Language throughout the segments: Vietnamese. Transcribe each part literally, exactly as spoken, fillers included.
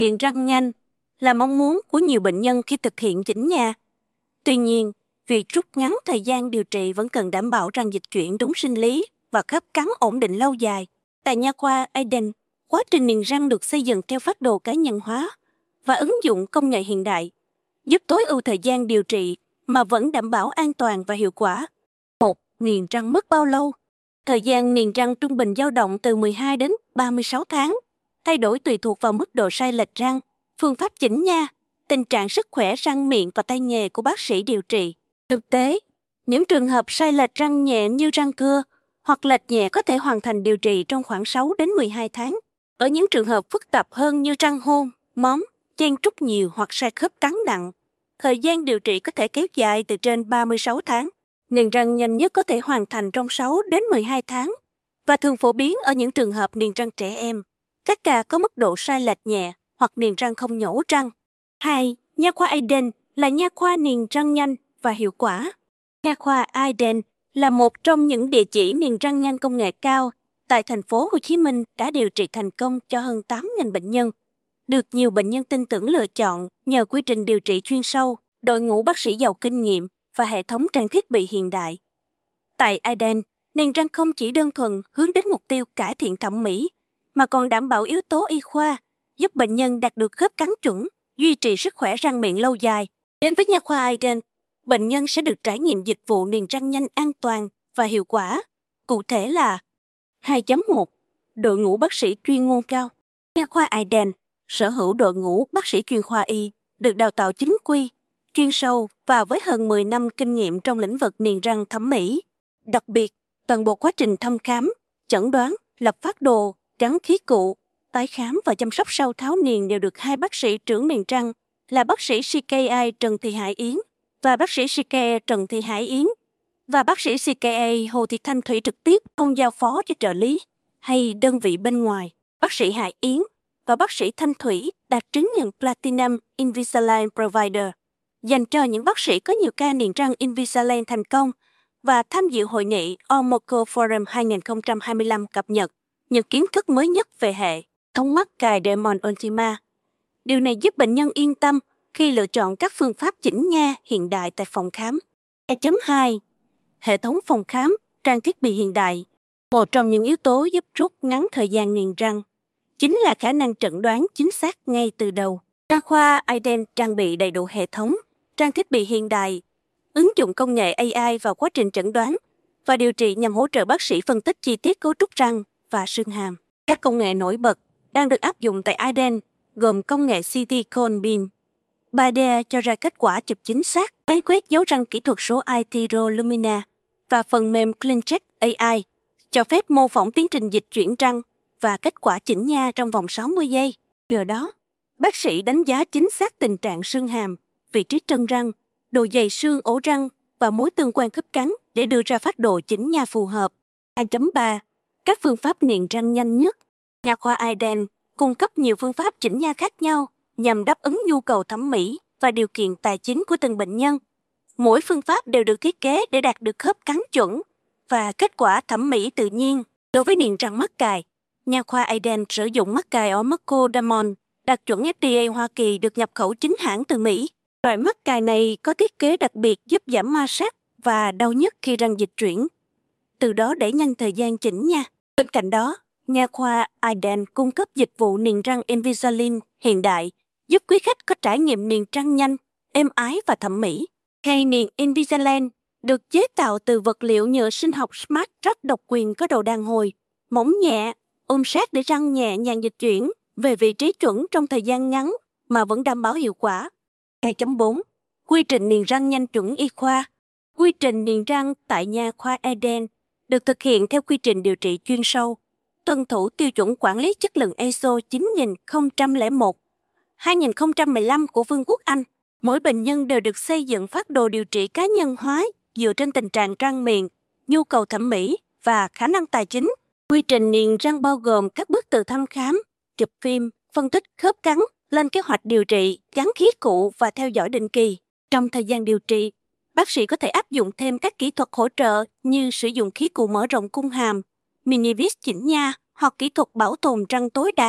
Niềng răng nhanh là mong muốn của nhiều bệnh nhân khi thực hiện chỉnh nha. Tuy nhiên, việc rút ngắn thời gian điều trị vẫn cần đảm bảo răng dịch chuyển đúng sinh lý và khớp cắn ổn định lâu dài. Tại nha khoa Eden, quá trình niềng răng được xây dựng theo phác đồ cá nhân hóa và ứng dụng công nghệ hiện đại, giúp tối ưu thời gian điều trị mà vẫn đảm bảo an toàn và hiệu quả. một. Niềng răng mất bao lâu? Thời gian niềng răng trung bình dao động từ mười hai đến ba mươi sáu tháng, thay đổi tùy thuộc vào mức độ sai lệch răng, phương pháp chỉnh nha, tình trạng sức khỏe răng miệng và tay nghề của bác sĩ điều trị. Thực tế, những trường hợp sai lệch răng nhẹ như răng cưa hoặc lệch nhẹ có thể hoàn thành điều trị trong khoảng sáu đến mười hai tháng. Ở những trường hợp phức tạp hơn như răng hôn, móng, chen trúc nhiều hoặc sai khớp cắn nặng, thời gian điều trị có thể kéo dài từ trên ba mươi sáu tháng. Niềng răng nhanh nhất có thể hoàn thành trong sáu đến mười hai tháng và thường phổ biến ở những trường hợp niềng răng trẻ em. Các ca có mức độ sai lệch nhẹ hoặc niềng răng không nhổ răng. hai. Nha khoa Eden là nha khoa niềng răng nhanh và hiệu quả. Nha khoa Eden là một trong những địa chỉ niềng răng nhanh công nghệ cao tại thành phố Hồ Chí Minh đã điều trị thành công cho hơn tám nghìn bệnh nhân. Được nhiều bệnh nhân tin tưởng lựa chọn nhờ quy trình điều trị chuyên sâu, đội ngũ bác sĩ giàu kinh nghiệm và hệ thống trang thiết bị hiện đại. Tại Eden, niềng răng không chỉ đơn thuần hướng đến mục tiêu cải thiện thẩm mỹ, mà còn đảm bảo yếu tố y khoa, giúp bệnh nhân đạt được khớp cắn chuẩn, duy trì sức khỏe răng miệng lâu dài. Đến với nha khoa Eden, bệnh nhân sẽ được trải nghiệm dịch vụ niềng răng nhanh an toàn và hiệu quả. Cụ thể là hai chấm một. Đội ngũ bác sĩ chuyên môn cao. Nha khoa Eden sở hữu đội ngũ bác sĩ chuyên khoa y, được đào tạo chính quy, chuyên sâu và với hơn mười năm kinh nghiệm trong lĩnh vực niềng răng thẩm mỹ. Đặc biệt, toàn bộ quá trình thăm khám, chẩn đoán, lập phác đồ, gắn khí cụ, tái khám và chăm sóc sau tháo niềng đều được hai bác sĩ trưởng niềng răng là bác sĩ xê ca i Trần Thị Hải Yến và bác sĩ xê ca e Trần Thị Hải Yến và bác sĩ xê ca a Hồ Thị Thanh Thủy trực tiếp không giao phó cho trợ lý hay đơn vị bên ngoài. Bác sĩ Hải Yến và bác sĩ Thanh Thủy đạt chứng nhận Platinum Invisalign Provider dành cho những bác sĩ có nhiều ca niềng răng Invisalign thành công và tham dự hội nghị Omoco Forum hai không hai lăm cập nhật những kiến thức mới nhất về hệ thống mắt cài Demon Ultima. Điều này giúp bệnh nhân yên tâm khi lựa chọn các phương pháp chỉnh nha hiện đại tại phòng khám. hai chấm hai. Hệ thống phòng khám, trang thiết bị hiện đại. Một trong những yếu tố giúp rút ngắn thời gian niềng răng chính là khả năng chẩn đoán chính xác ngay từ đầu. Nha khoa Eden trang bị đầy đủ hệ thống, trang thiết bị hiện đại, ứng dụng công nghệ a i vào quá trình chẩn đoán và điều trị nhằm hỗ trợ bác sĩ phân tích chi tiết cấu trúc răng và xương hàm. Các công nghệ nổi bật đang được áp dụng tại Eden gồm công nghệ xê tê Cone Beam, ba D cho ra kết quả chụp chính xác, máy quét dấu răng kỹ thuật số iTero Lumina và phần mềm CleanCheck a i cho phép mô phỏng tiến trình dịch chuyển răng và kết quả chỉnh nha trong vòng sáu mươi giây. Nhờ đó, bác sĩ đánh giá chính xác tình trạng xương hàm, vị trí trân răng, độ dày xương ổ răng và mối tương quan khớp cắn để đưa ra phác đồ chỉnh nha phù hợp. hai chấm ba. Các phương pháp niềng răng nhanh nhất. Nha khoa Eden cung cấp nhiều phương pháp chỉnh nha khác nhau nhằm đáp ứng nhu cầu thẩm mỹ và điều kiện tài chính của từng bệnh nhân. Mỗi phương pháp đều được thiết kế để đạt được khớp cắn chuẩn và kết quả thẩm mỹ tự nhiên. Đối với niềng răng mắc cài, nha khoa Eden sử dụng mắc cài Omoco Demon đạt chuẩn ép đê a Hoa Kỳ được nhập khẩu chính hãng từ Mỹ. Loại mắc cài này có thiết kế đặc biệt giúp giảm ma sát và đau nhức khi răng dịch chuyển, từ đó đẩy nhanh thời gian chỉnh nha. Bên cạnh đó, nha khoa Eden cung cấp dịch vụ niềng răng Invisalign hiện đại, giúp quý khách có trải nghiệm niềng răng nhanh, êm ái và thẩm mỹ. Khay niềng Invisalign được chế tạo từ vật liệu nhựa sinh học Smart rất độc quyền có độ đàn hồi, mỏng nhẹ, ôm sát để răng nhẹ nhàng dịch chuyển về vị trí chuẩn trong thời gian ngắn mà vẫn đảm bảo hiệu quả. hai chấm bốn. Quy trình niềng răng nhanh chuẩn y khoa. Quy trình niềng răng tại nha khoa Eden được thực hiện theo quy trình điều trị chuyên sâu, tuân thủ tiêu chuẩn quản lý chất lượng i ét o chín không không một hai không một lăm của Vương quốc Anh. Mỗi bệnh nhân đều được xây dựng phác đồ điều trị cá nhân hóa dựa trên tình trạng răng miệng, nhu cầu thẩm mỹ và khả năng tài chính. Quy trình niềng răng bao gồm các bước từ thăm khám, chụp phim, phân tích khớp cắn, lên kế hoạch điều trị, gắn khí cụ và theo dõi định kỳ. Trong thời gian điều trị, bác sĩ có thể áp dụng thêm các kỹ thuật hỗ trợ như sử dụng khí cụ mở rộng cung hàm, mini vis chỉnh nha hoặc kỹ thuật bảo tồn răng tối đa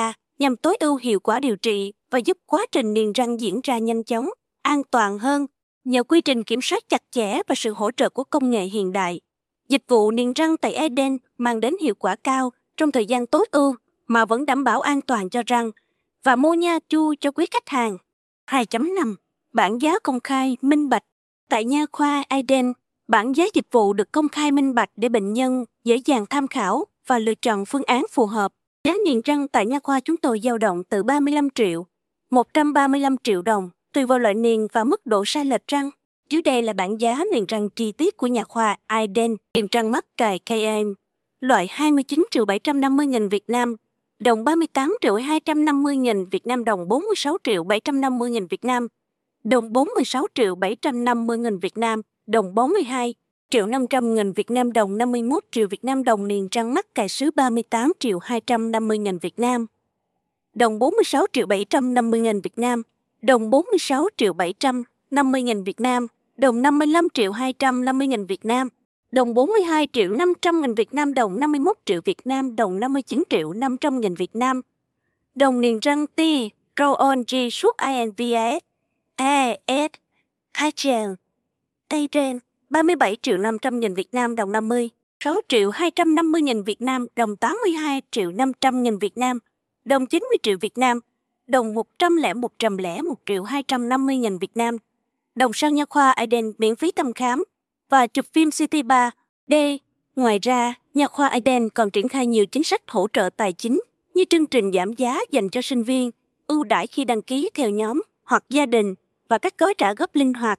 nhằm tối ưu hiệu quả điều trị và giúp quá trình niềng răng diễn ra nhanh chóng, an toàn hơn. Nhờ quy trình kiểm soát chặt chẽ và sự hỗ trợ của công nghệ hiện đại, dịch vụ niềng răng tại Eden mang đến hiệu quả cao trong thời gian tối ưu mà vẫn đảm bảo an toàn cho răng và mô nha chu cho quý khách hàng. hai chấm năm. Bảng giá công khai, minh bạch. Tại nha khoa Eden, bảng giá dịch vụ được công khai minh bạch để bệnh nhân dễ dàng tham khảo và lựa chọn phương án phù hợp. Giá niềng răng tại nha khoa chúng tôi dao động từ ba mươi lăm triệu, một trăm ba mươi lăm triệu đồng, tùy vào loại niềng và mức độ sai lệch răng. Dưới đây là bảng giá niềng răng chi tiết của nha khoa Eden. Niềng răng mắc cài ca em, loại hai mươi chín triệu bảy trăm năm mươi nghìn Việt Nam, đồng ba mươi tám triệu hai trăm năm mươi nghìn Việt Nam đồng, bốn mươi sáu triệu bảy trăm năm mươi nghìn Việt Nam, đồng bốn mươi sáu triệu bảy trăm năm mươi nghìn Việt Nam, đồng bốn mươi hai triệu năm trăm nghìn Việt Nam đồng, năm mươi mốt triệu Việt Nam đồng. Niềng răng mắc cài sứ ba mươi tám triệu hai trăm năm mươi nghìn Việt Nam, đồng bốn mươi sáu triệu bảy trăm năm mươi nghìn Việt Nam, đồng bốn mươi sáu triệu bảy trăm năm mươi nghìn Việt Nam, đồng năm mươi lăm triệu hai trăm năm mươi nghìn Việt Nam, đồng bốn mươi hai triệu năm trăm nghìn Việt Nam đồng, năm mươi mốt triệu Việt Nam đồng, năm mươi chín triệu năm trăm nghìn Việt Nam. Đồng niềng răng T, Roll-on G suốt i en vê ét, a ét, Hagel, Tayden, ba mươi bảy triệu năm trăm nghìn Việt Nam đồng, năm mươi sáu triệu hai trăm năm mươi nghìn Việt Nam đồng, tám mươi hai triệu năm trăm nghìn Việt Nam, đồng chín mươi triệu Việt Nam, đồng một trăm lẻ một triệu hai trăm năm mươi nghìn Việt Nam. Đồng sau nha khoa Eden miễn phí thăm khám và chụp phim xê tê ba D. Ngoài ra, nha khoa Eden còn triển khai nhiều chính sách hỗ trợ tài chính như chương trình giảm giá dành cho sinh viên, ưu đãi khi đăng ký theo nhóm hoặc gia đình và các gói trả góp linh hoạt.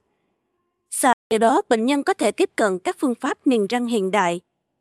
Nhờ đó, bệnh nhân có thể tiếp cận các phương pháp niềng răng hiện đại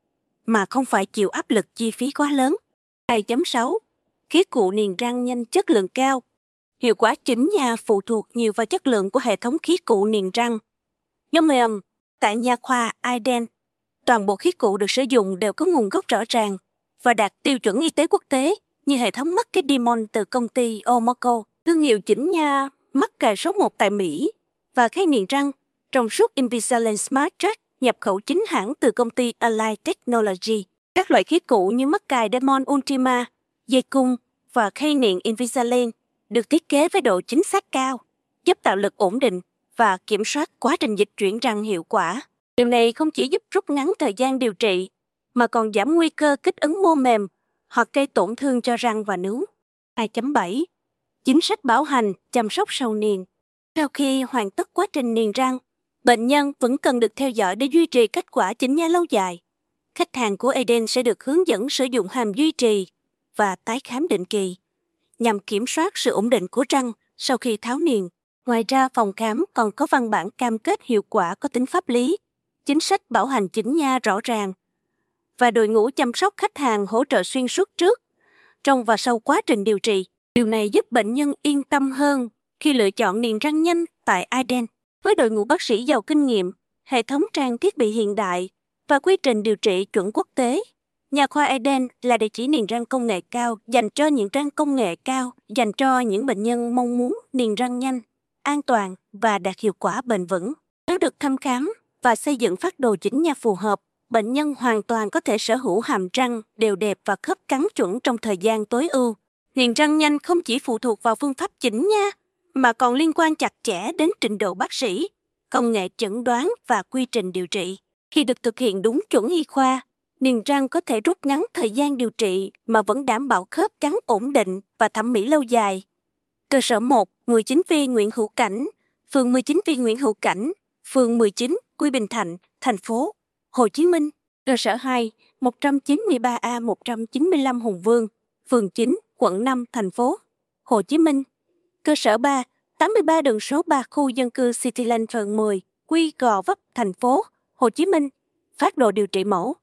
mà không phải chịu áp lực chi phí quá lớn. hai chấm sáu. Khí cụ niềng răng nhanh, chất lượng cao. Hiệu quả chỉnh nha phụ thuộc nhiều vào chất lượng của hệ thống khí cụ niềng răng. Nhóm ầm, tại nha khoa Eden, toàn bộ khí cụ được sử dụng đều có nguồn gốc rõ ràng và đạt tiêu chuẩn y tế quốc tế như hệ thống mắc cái Demon từ công ty Omoco, thương hiệu chỉnh nha mắc cài số một tại Mỹ, và khay niềng răng trong suốt Invisalign Smart Track nhập khẩu chính hãng từ công ty Align Technology. Các loại khí cụ như mắc cài Demon Ultima, dây cung và khay niềng Invisalign được thiết kế với độ chính xác cao, giúp tạo lực ổn định và kiểm soát quá trình dịch chuyển răng hiệu quả. Điều này không chỉ giúp rút ngắn thời gian điều trị, mà còn giảm nguy cơ kích ứng mô mềm hoặc gây tổn thương cho răng và nướu. hai chấm bảy. Chính sách bảo hành, chăm sóc sau niềng. Sau khi hoàn tất quá trình niềng răng, bệnh nhân vẫn cần được theo dõi để duy trì kết quả chỉnh nha lâu dài. Khách hàng của Eden sẽ được hướng dẫn sử dụng hàm duy trì và tái khám định kỳ, nhằm kiểm soát sự ổn định của răng sau khi tháo niềng. Ngoài ra, phòng khám còn có văn bản cam kết hiệu quả có tính pháp lý, chính sách bảo hành chỉnh nha rõ ràng, và đội ngũ chăm sóc khách hàng hỗ trợ xuyên suốt trước, trong và sau quá trình điều trị. Điều này giúp bệnh nhân yên tâm hơn khi lựa chọn niềng răng nhanh tại Eden. Với đội ngũ bác sĩ giàu kinh nghiệm, hệ thống trang thiết bị hiện đại và quy trình điều trị chuẩn quốc tế, nha khoa Eden là địa chỉ niềng răng công nghệ cao dành cho những răng công nghệ cao dành cho những bệnh nhân mong muốn niềng răng nhanh, an toàn và đạt hiệu quả bền vững. Nếu được thăm khám và xây dựng phác đồ chỉnh nha phù hợp, bệnh nhân hoàn toàn có thể sở hữu hàm răng đều đẹp và khớp cắn chuẩn trong thời gian tối ưu. Niềng răng nhanh không chỉ phụ thuộc vào phương pháp chỉnh nha, mà còn liên quan chặt chẽ đến trình độ bác sĩ, công nghệ chẩn đoán và quy trình điều trị. Khi được thực hiện đúng chuẩn y khoa, niềng răng có thể rút ngắn thời gian điều trị mà vẫn đảm bảo khớp cắn ổn định và thẩm mỹ lâu dài. Cơ sở một, mười chín Vi Nguyễn Hữu Cảnh, phường mười chín Vi Nguyễn Hữu Cảnh, phường mười chín, Quy Bình Thạnh, thành phố Hồ Chí Minh. Cơ sở hai, một trăm chín mươi ba A một trăm chín mươi lăm Hùng Vương, phường chín, quận năm, thành phố Hồ Chí Minh. Cơ sở ba, tám mươi ba đường số ba khu dân cư Cityland phường mười, Quy Gò Vấp, thành phố Hồ Chí Minh. Phác đồ điều trị mẫu